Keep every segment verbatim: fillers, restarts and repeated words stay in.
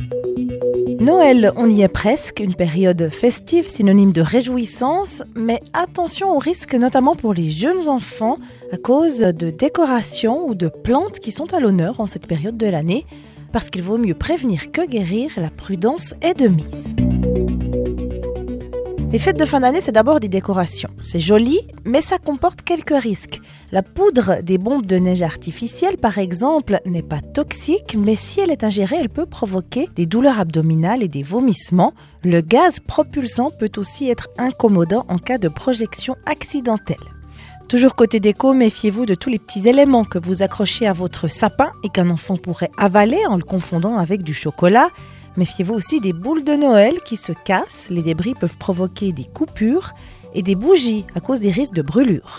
Noël, on y est presque, une période festive, synonyme de réjouissance, mais attention aux risques, notamment pour les jeunes enfants, à cause de décorations ou de plantes qui sont à l'honneur en cette période de l'année, parce qu'il vaut mieux prévenir que guérir, la prudence est de mise. Les fêtes de fin d'année, c'est d'abord des décorations. C'est joli, mais ça comporte quelques risques. La poudre des bombes de neige artificielles, par exemple, n'est pas toxique, mais si elle est ingérée, elle peut provoquer des douleurs abdominales et des vomissements. Le gaz propulsant peut aussi être incommodant en cas de projection accidentelle. Toujours côté déco, méfiez-vous de tous les petits éléments que vous accrochez à votre sapin et qu'un enfant pourrait avaler en le confondant avec du chocolat. Méfiez-vous aussi des boules de Noël qui se cassent, les débris peuvent provoquer des coupures et des bougies à cause des risques de brûlure.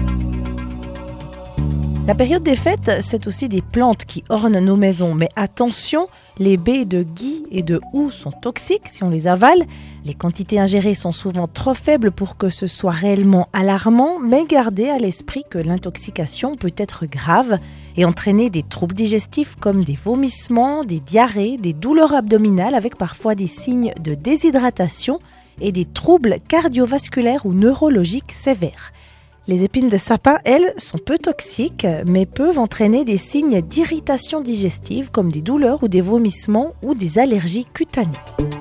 La période des fêtes, c'est aussi des plantes qui ornent nos maisons, mais attention, les baies de gui et de houx sont toxiques si on les avale. Les quantités ingérées sont souvent trop faibles pour que ce soit réellement alarmant, mais gardez à l'esprit que l'intoxication peut être grave et entraîner des troubles digestifs comme des vomissements, des diarrhées, des douleurs abdominales avec parfois des signes de déshydratation et des troubles cardiovasculaires ou neurologiques sévères. Les épines de sapin, elles, sont peu toxiques, mais peuvent entraîner des signes d'irritation digestive comme des douleurs ou des vomissements ou des allergies cutanées.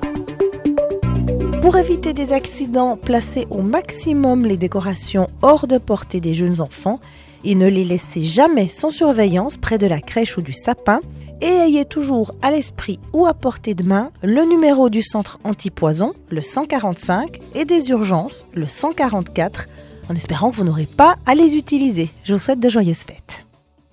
Pour éviter des accidents, placez au maximum les décorations hors de portée des jeunes enfants et ne les laissez jamais sans surveillance près de la crèche ou du sapin. Et ayez toujours à l'esprit ou à portée de main le numéro du centre antipoison, le cent quarante-cinq, et des urgences, le cent quarante-quatre, en espérant que vous n'aurez pas à les utiliser. Je vous souhaite de joyeuses fêtes.